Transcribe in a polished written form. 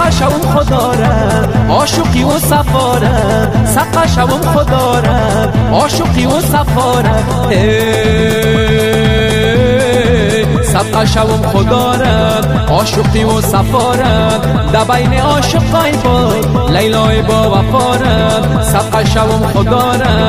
سقا شوم خدا را عاشقی و صفاره سقا شوم خدا را عاشقی و صفاره سقا شوم خدا را عاشقی و صفاره در بین عاشقای با لیلای با وفاره سقا شوم خدا را